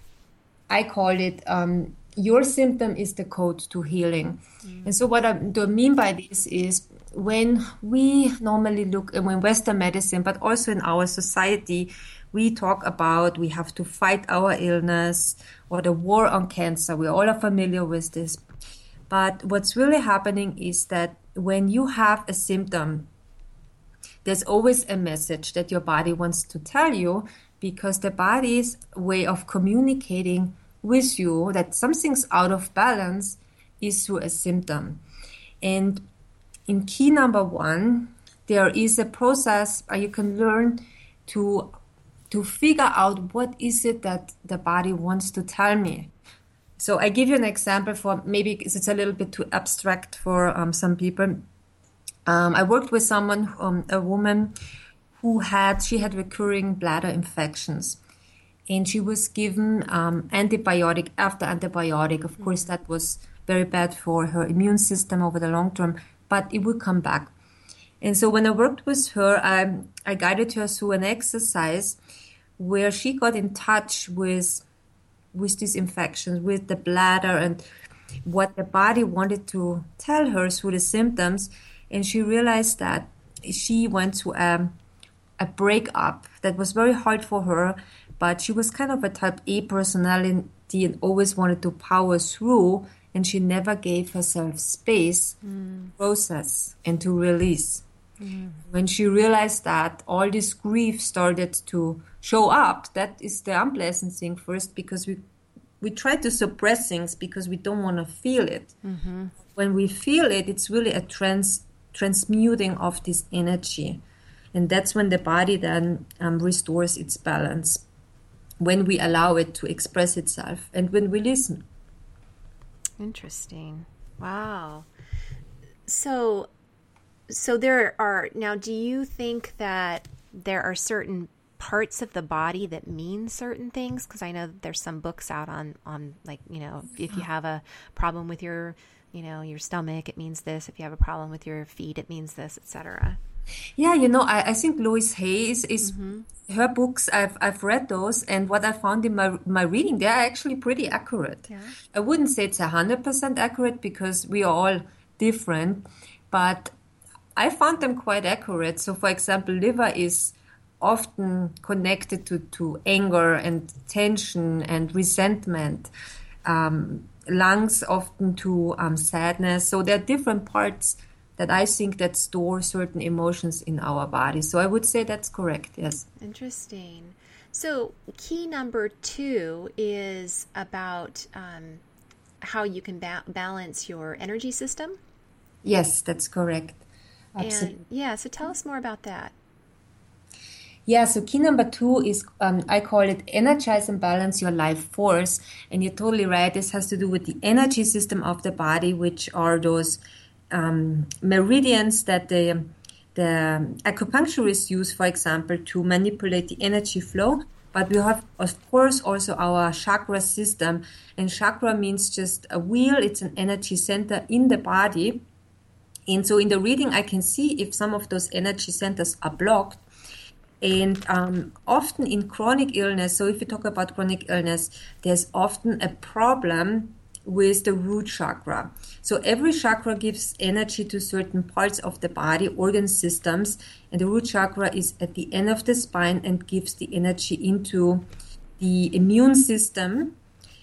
S4: I call it um, your symptom is the code to healing. Mm. And so what I do mean by this is, when we normally look in Western medicine, but also in our society, we talk about we have to fight our illness, or the war on cancer. We all are familiar with this. But what's really happening is that when you have a symptom, there's always a message that your body wants to tell you, because the body's way of communicating with you that something's out of balance is through a symptom. And in key number one, there is a process where you can learn to to figure out what is it that the body wants to tell me. So I give you an example for, maybe it's a little bit too abstract for um, some people. Um, I worked with someone, um, a woman who had, she had recurring bladder infections, and she was given um, antibiotic after antibiotic. Of course, that was very bad for her immune system over the long term, but it would come back. And so when I worked with her, I, I guided her through an exercise where she got in touch with with these infections, with the bladder, and what the body wanted to tell her through the symptoms. And she realized that she went through a, a breakup that was very hard for her, but she was kind of a type A personality and always wanted to power through, and she never gave herself space mm. to process and to release. Mm. When she realized that, all this grief started to show up. That is the unpleasant thing first, because we we try to suppress things because we don't want to feel it. Mm-hmm. When we feel it, it's really a trans transmuting of this energy. And that's when the body then um, restores its balance, when we allow it to express itself and when we listen.
S2: Interesting. Wow. So, so there are, now, do you think that there are certain parts of the body that mean certain things? Because I know there's some books out on, on like, you know, if you have a problem with your, you know, your stomach, it means this. If you have a problem with your feet, it means this, et cetera.
S4: Yeah, you know, I, I think Louise Hay is, is mm-hmm. her books, I've I've read those, and what I found in my my reading, they're actually pretty accurate.
S2: Yeah.
S4: I wouldn't say it's one hundred percent accurate because we are all different, but I found them quite accurate. So, for example, liver is often connected to, to anger and tension and resentment. Um, lungs often to um, sadness. So there are different parts that I think that store certain emotions in our body. So I would say that's correct, yes.
S2: Interesting. So key number two is about um, how you can ba- balance your energy system?
S4: Yes, that's correct. Absolutely.
S2: And yeah, so tell us more about that.
S4: Yeah, so key number two is, um, I call it energize and balance your life force. And you're totally right. This has to do with the energy system of the body, which are those um, meridians that the, the acupuncturists use, for example, to manipulate the energy flow. But we have, of course, also our chakra system. And chakra means just a wheel. It's an energy center in the body. And so in the reading, I can see if some of those energy centers are blocked. And um, often in chronic illness, so if you talk about chronic illness, there's often a problem with the root chakra. So every chakra gives energy to certain parts of the body, organ systems, and the root chakra is at the end of the spine and gives the energy into the immune system.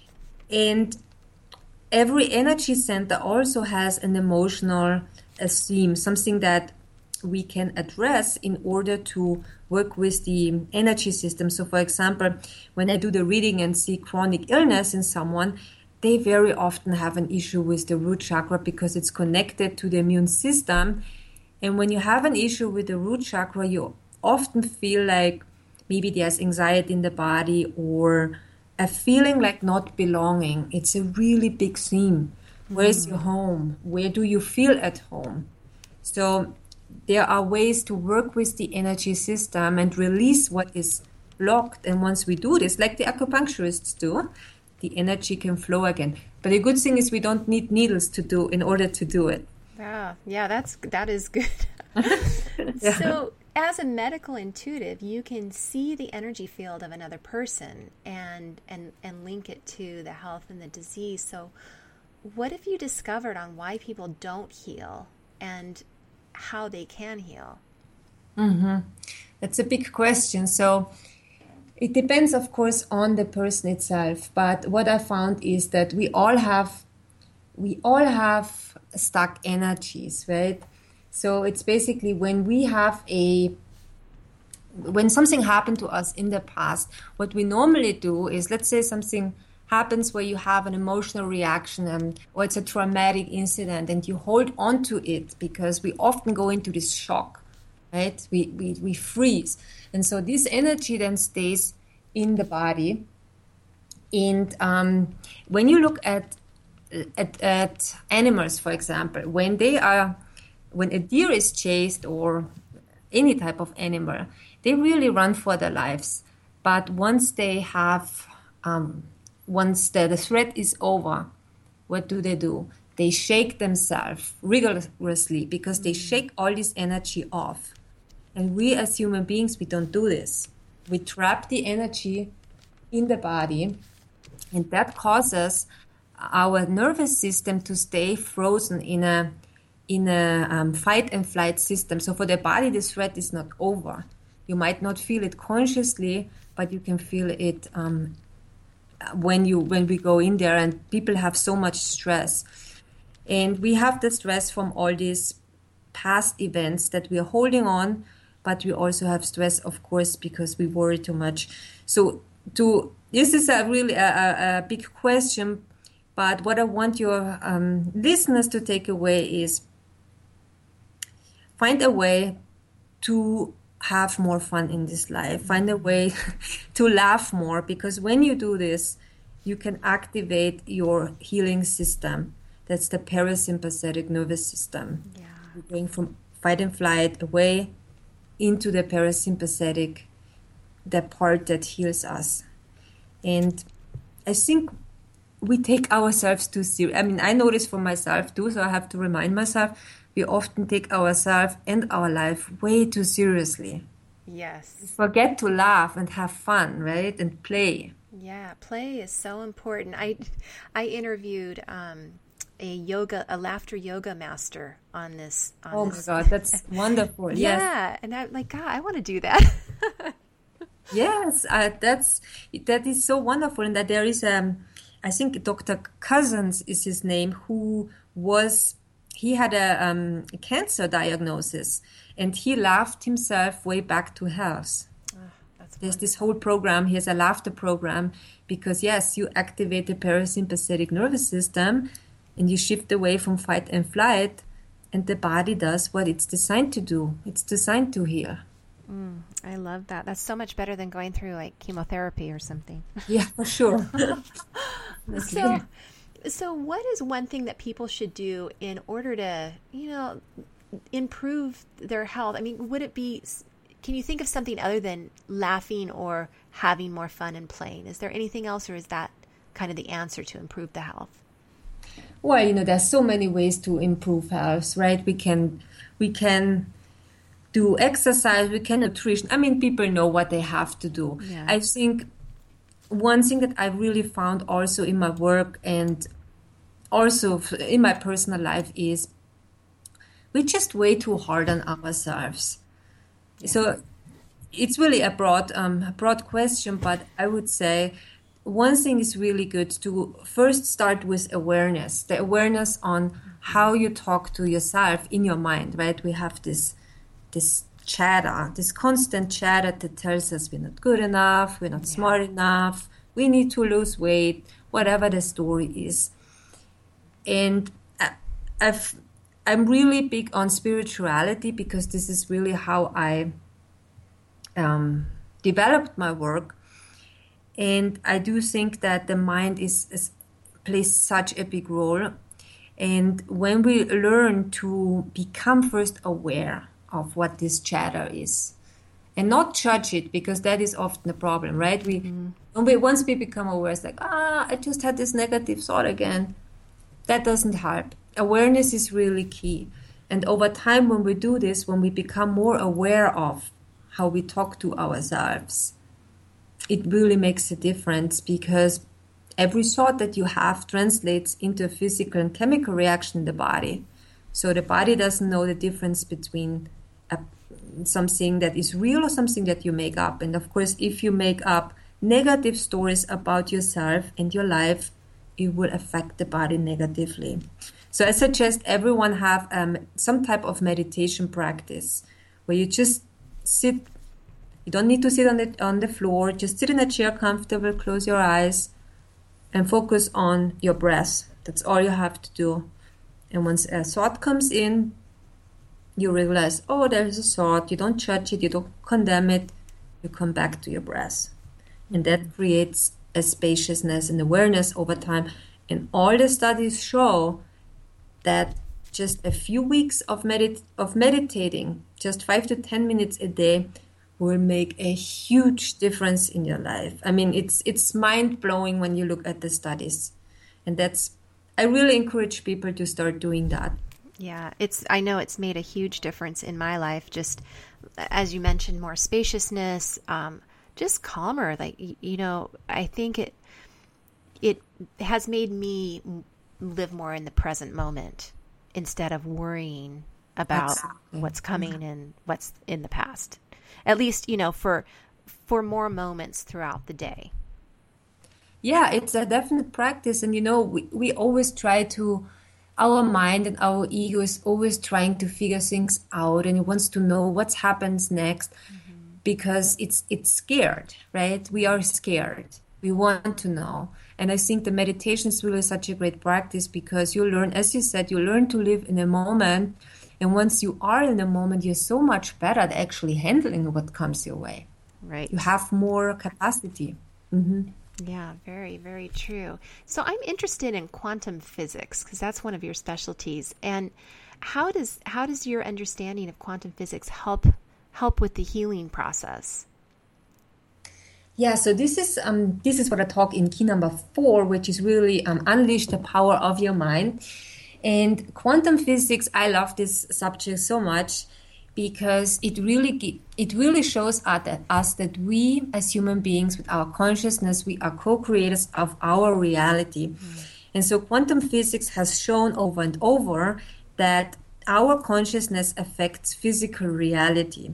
S4: And every energy center also has an emotional theme, something that we can address in order to work with the energy system. So, for example, when I do the reading and see chronic illness in someone, they very often have an issue with the root chakra because it's connected to the immune system. And when you have an issue with the root chakra, you often feel like maybe there's anxiety in the body or a feeling like not belonging. It's a really big theme. Where's your home? Where do you feel at home? So there are ways to work with the energy system and release what is blocked. And once we do this, like the acupuncturists do, the energy can flow again. But the good thing is we don't need needles to do in order to do it.
S2: Yeah, yeah, that's that is good.
S4: Yeah.
S2: So as a medical intuitive, you can see the energy field of another person and and and link it to the health and the disease. So what have you discovered on why people don't heal and how they can heal?
S4: Mm-hmm. That's a big question. So it depends, of course, on the person itself. But what I found is that we all have, we all have stuck energies, right? So it's basically when we have a, when something happened to us in the past, what we normally do is, let's say something happens where you have an emotional reaction and or it's a traumatic incident and you hold on to it because we often go into this shock, right? We, we, we freeze. And so this energy then stays in the body. And um, when you look at, at, at animals, for example, when they are, when a deer is chased or any type of animal, they really run for their lives. But once they have, um, once the, the threat is over, what do they do? They shake themselves rigorously because they shake all this energy off. And we as human beings, we don't do this. We trap the energy in the body, and that causes our nervous system to stay frozen in a in a um, fight and flight system. So for the body, the threat is not over. You might not feel it consciously, but you can feel it um, when you when we go in there, and people have so much stress. And we have the stress from all these past events that we are holding on, but we also have stress, of course, because we worry too much. So to this is a really a, a, a big question, but what I want your um, listeners to take away is find a way to have more fun in this life, find a way to laugh more, because when you do this, you can activate your healing system. That's the parasympathetic nervous system.
S2: Yeah.
S4: We're going from fight and flight away into the parasympathetic, the part that heals us. And I think we take ourselves too serious. I mean, I notice for myself too, so I have to remind myself, we often take ourselves and our life way too seriously.
S2: Yes.
S4: We forget to laugh and have fun, right? And play.
S2: Yeah, play is so important. I I interviewed um, a yoga, a laughter yoga master on this. On
S4: oh
S2: this.
S4: my God, that's wonderful.
S2: Yeah,
S4: yes.
S2: and I'm like, God, I want to do that.
S4: Yes, uh, that's that is so wonderful, and that there is um, I think Doctor Cousins is his name, who was he had a, um, a cancer diagnosis, and he laughed himself way back to health.
S2: Oh, that's
S4: There's this whole program. He has a laughter program because yes, you activate the parasympathetic nervous system, and you shift away from fight and flight, and the body does what it's designed to do. It's designed to heal.
S2: Mm, I love that. That's so much better than going through like chemotherapy or something.
S4: Yeah, for sure.
S2: so, so what is one thing that people should do in order to, you know, improve their health? I mean, would it be, can you think of something other than laughing or having more fun and playing? Is there anything else, or is that kind of the answer to improve the health?
S4: Well, you know, there's so many ways to improve health, right? We can, we can do exercise, we can nutrition. I mean, people know what they have to do.
S2: Yeah.
S4: I think one thing that I really found also in my work and also in my personal life is we're just way too hard on ourselves. Yeah. So it's really a broad, um, a broad question, but I would say one thing is really good to first start with awareness, the awareness on how you talk to yourself in your mind, right? We have this this chatter, this constant chatter that tells us we're not good enough, we're not yeah. smart enough, we need to lose weight, whatever the story is. And I've, I'm really big on spirituality because this is really how I um, developed my work. And I do think that the mind is, is plays such a big role. And when we learn to become first aware of what this chatter is and not judge it, because that is often the problem, right? We, mm-hmm. when we once we become aware, it's like, ah, I just had this negative thought again. That doesn't help. Awareness is really key. And over time, when we do this, when we become more aware of how we talk to ourselves, it really makes a difference, because every thought that you have translates into a physical and chemical reaction in the body. So the body doesn't know the difference between a, something that is real or something that you make up. And of course, if you make up negative stories about yourself and your life, it will affect the body negatively. So I suggest everyone have um, some type of meditation practice where you just sit. You don't need to sit on the on the floor. Just sit in a chair comfortable, close your eyes, and focus on your breath. That's all you have to do. And once a thought comes in, you realize, oh, there's a thought. You don't judge it. You don't condemn it. You come back to your breath. And that creates a spaciousness and awareness over time. And all the studies show that just a few weeks of, medit- of meditating, just five to ten minutes a day, will make a huge difference in your life. I mean, it's it's mind-blowing when you look at the studies. And that's, I really encourage people to start doing that.
S2: Yeah, it's. I know it's made a huge difference in my life. Just as you mentioned, more spaciousness, um, just calmer. Like, you know, I think it it has made me live more in the present moment instead of worrying about Absolutely. what's coming mm-hmm. and what's in the past. At least, you know, for for more moments throughout the day.
S4: Yeah, it's a definite practice. And, you know, we, we always try to, our mind and our ego is always trying to figure things out, and it wants to know what happens next mm-hmm. because it's it's scared, right? We are scared. We want to know. And I think the meditation is really such a great practice, because you learn, as you said, you learn to live in a moment, And once you are in the moment, you're so much better at actually handling what comes your way.
S2: Right.
S4: You have more capacity. Mm-hmm.
S2: Yeah, very, very true. So I'm interested in quantum physics because that's one of your specialties. And how does how does your understanding of quantum physics help help with the healing process?
S4: Yeah, so this is um, this is what I talk in key number four, which is really um, unleash the power of your mind. And quantum physics, I love this subject so much because it really it really shows us that, us that we as human beings with our consciousness, we are co-creators of our reality. Mm. And so quantum physics has shown over and over that our consciousness affects physical reality.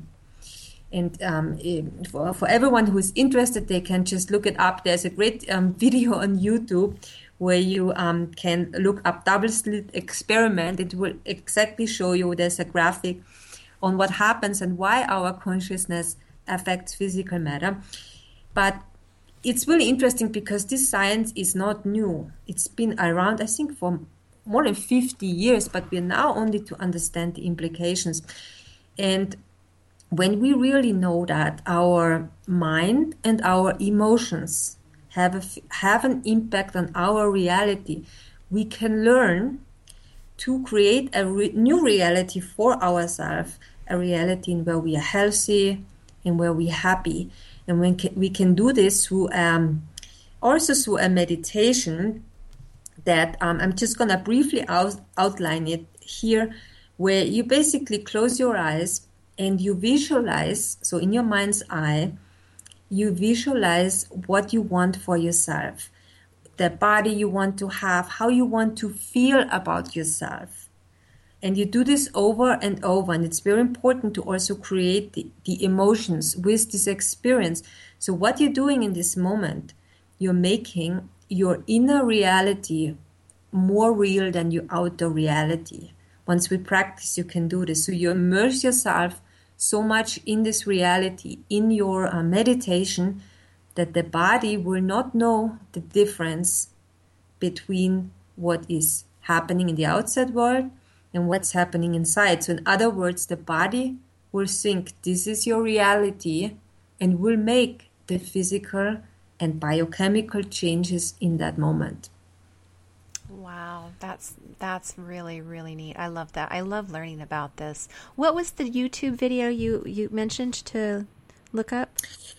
S4: And um, for, for everyone who is interested, they can just look it up. There's a great um, video on YouTube where you um, can look up double slit experiment. It will exactly show you, there's a graphic on what happens and why our consciousness affects physical matter. But it's really interesting because this science is not new. It's been around, I think, for more than fifty years, but we're now only to understand the implications. And when we really know that our mind and our emotions have a, have an impact on our reality, we can learn to create a re- new reality for ourselves, a reality in where we are healthy and where we are happy. And when ca- we can do this through um, also through a meditation that um, I'm just going to briefly out- outline it here, where you basically close your eyes and you visualize, so in your mind's eye, you visualize what you want for yourself, the body you want to have, how you want to feel about yourself. And you do this over and over. And it's very important to also create the, the emotions with this experience. So what you're doing in this moment, you're making your inner reality more real than your outer reality. Once we practice, you can do this. So you immerse yourself so much in this reality, in your uh, meditation, that the body will not know the difference between what is happening in the outside world and what's happening inside. So in other words, the body will think this is your reality and will make the physical and biochemical changes in that moment.
S2: Wow, that's that's really, really neat. I love that. I love learning about this. What was the YouTube video you, you mentioned to look up?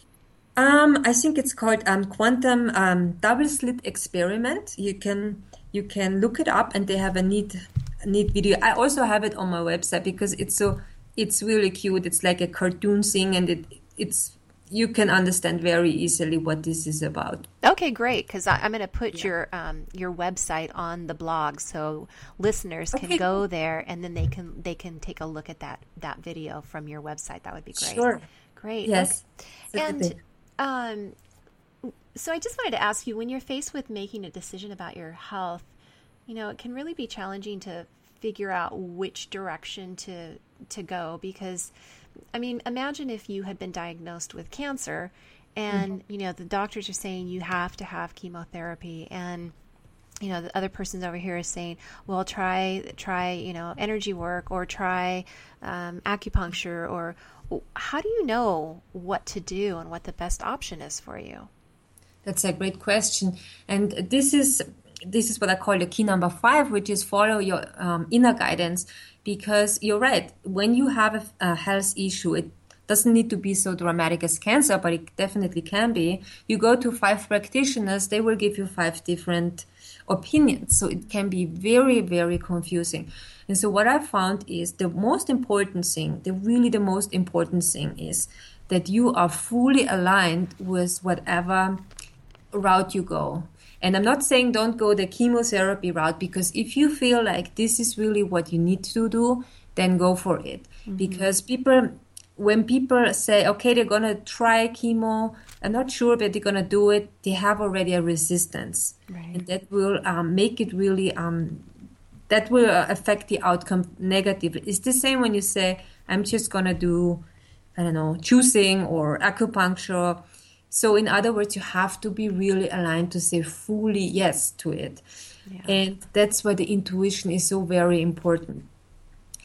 S4: Um, I think it's called um, Quantum um, Double Slit Experiment. You can you can look it up, and they have a neat neat video. I also have it on my website because it's so it's really cute. It's like a cartoon thing, and it it's you can understand very easily what this is about.
S2: Okay, great. Because I'm going to put yeah. your um, your website on the blog, so listeners can okay. go there, and then they can they can take a look at that that video from your website. That would be great.
S4: Sure.
S2: Great.
S4: Yes.
S2: Okay. And um, so I just wanted to ask you, when you're faced with making a decision about your health, you know, it can really be challenging to figure out which direction to to go because. I mean, imagine if you had been diagnosed with cancer and, mm-hmm. you know, the doctors are saying you have to have chemotherapy and, you know, the other person's over here is saying, well, try, try, you know, energy work or try um, acupuncture or how do you know what to do and what the best option is for you?
S4: That's a great question. And this is this is what I call the key number five, which is follow your um, inner guidance. Because you're right, when you have a, a health issue, it doesn't need to be so dramatic as cancer, but it definitely can be. You go to five practitioners, they will give you five different opinions. So it can be very, very confusing. And so what I found is the most important thing, the really the most important thing is that you are fully aligned with whatever route you go. And I'm not saying don't go the chemotherapy route, because if you feel like this is really what you need to do, then go for it. Mm-hmm. Because people, when people say, okay, they're going to try chemo, I'm not sure, but they're going to do it, they have already a resistance.
S2: Right.
S4: And that will um, make it really, um, that will affect the outcome negatively. It's the same when you say, I'm just going to do, I don't know, juicing or acupuncture. So in other words, you have to be really aligned to say fully yes to it. Yeah. And that's why the intuition is so very important.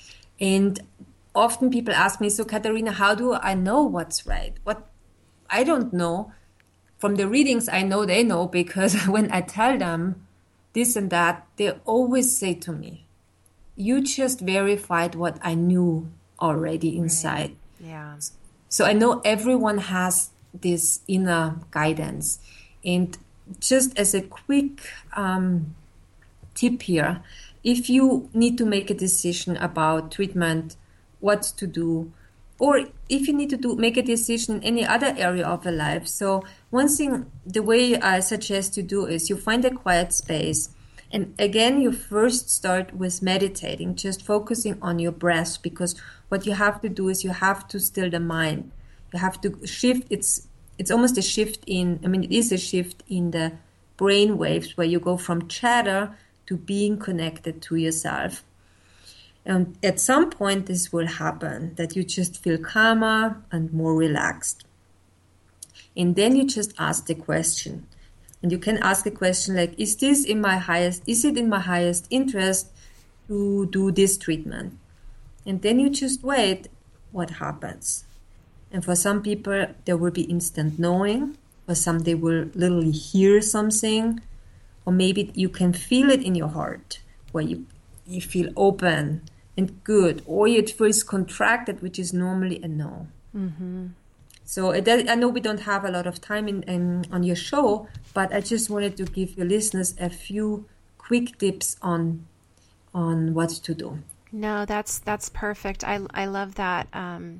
S4: And often people ask me, so Katharina, how do I know what's right? What I don't know. From the readings, I know they know, because when I tell them this and that, they always say to me, you just verified what I knew already inside.
S2: Right. Yeah.
S4: So I know everyone has this inner guidance. And just as a quick um, tip here, if you need to make a decision about treatment, what to do, or if you need to do make a decision in any other area of your life. So one thing, the way I suggest you do is you find a quiet space. And again, you first start with meditating, just focusing on your breath, because what you have to do is you have to still the mind. You have to shift. It's it's almost a shift in, I mean, it is a shift in the brain waves where you go from chatter to being connected to yourself. And at some point, this will happen, that you just feel calmer and more relaxed. And then you just ask the question. And you can ask a question like, is this in my highest, is it in my highest interest to do this treatment? And then you just wait what happens. And for some people, there will be instant knowing. For some, they will literally hear something. Or maybe you can feel it in your heart, where you, you feel open and good. Or it feels contracted, which is normally a no. Mm-hmm. So I know we don't have a lot of time in, in on your show, but I just wanted to give your listeners a few quick tips on on what to do.
S2: No, that's that's perfect. I I love that. Um,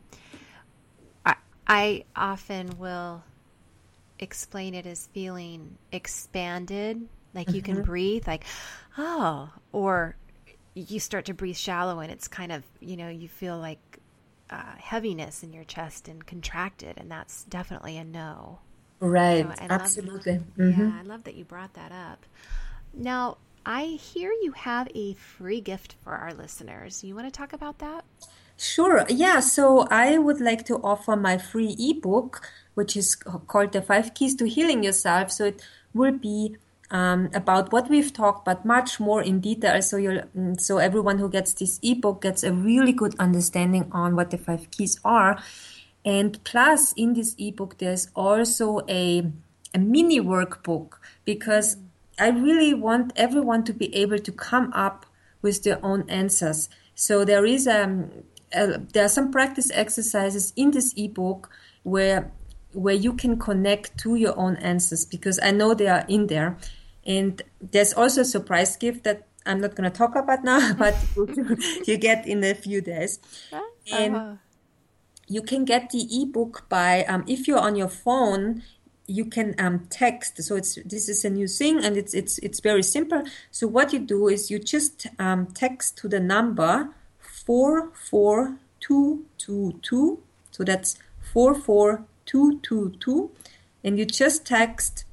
S2: I I often will explain it as feeling expanded, like you mm-hmm. can breathe, like oh, or you start to breathe shallow, and it's kind of, you know, you feel like Uh, heaviness in your chest and contracted, and that's definitely a no.
S4: Right,
S2: so
S4: absolutely.
S2: Love,
S4: mm-hmm.
S2: Yeah, I love that you brought that up. Now, I hear you have a free gift for our listeners. You want to talk about that?
S4: Sure. Yeah. So I would like to offer my free ebook, which is called The Five Keys to Healing Yourself. So it will be Um, about what we've talked, but much more in detail. So you'll, so everyone who gets this ebook gets a really good understanding on what the five keys are. And plus, in this ebook, there's also a a mini workbook, because I really want everyone to be able to come up with their own answers. So there is um a, there are some practice exercises in this ebook where where you can connect to your own answers, because I know they are in there. And there's also a surprise gift that I'm not going to talk about now, but you get in a few days. Uh-huh. And you can get the ebook by, um, if you're on your phone, you can um, text. So it's this is a new thing, and it's it's it's very simple. So what you do is you just um, text to the number four four two two two. So that's four four two two two, and you just text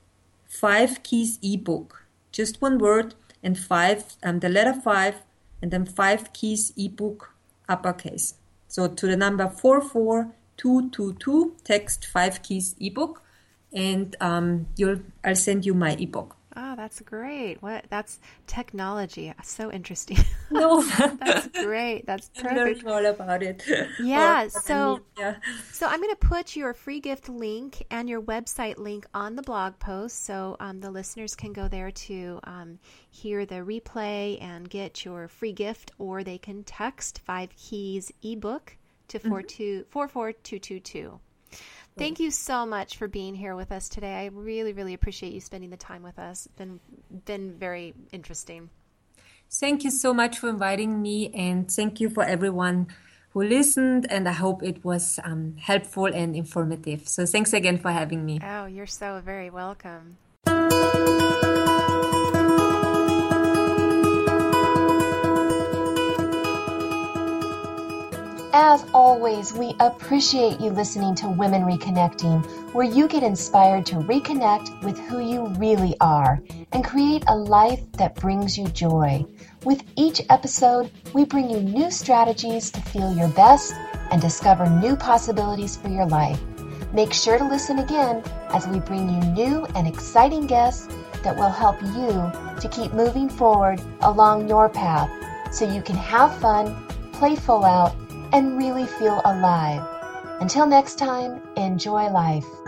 S4: five keys ebook, just one word, and five, um, the letter five, and then five keys ebook, uppercase. So to the number four four two two two, text five keys ebook, and um, you'll I'll send you my ebook.
S2: Oh, that's great. What that's technology. So interesting.
S4: No,
S2: that's great. That's perfect.
S4: I'm learning all about it.
S2: Yeah. So,
S4: yeah.
S2: so I'm going to put your free gift link and your website link on the blog post, so um, the listeners can go there to um, hear the replay and get your free gift, or they can text Five Keys ebook to four two four four two two two. Thank you so much for being here with us today. I really, really appreciate you spending the time with us. It's been, been very interesting.
S4: Thank you so much for inviting me, and thank you for everyone who listened, and I hope it was um, helpful and informative. So thanks again for having me.
S2: Oh, you're so very welcome.
S1: As always, we appreciate you listening to Women Reconnecting, where you get inspired to reconnect with who you really are and create a life that brings you joy. With each episode, we bring you new strategies to feel your best and discover new possibilities for your life. Make sure to listen again as we bring you new and exciting guests that will help you to keep moving forward along your path, so you can have fun, playful out and really feel alive. Until next time, enjoy life.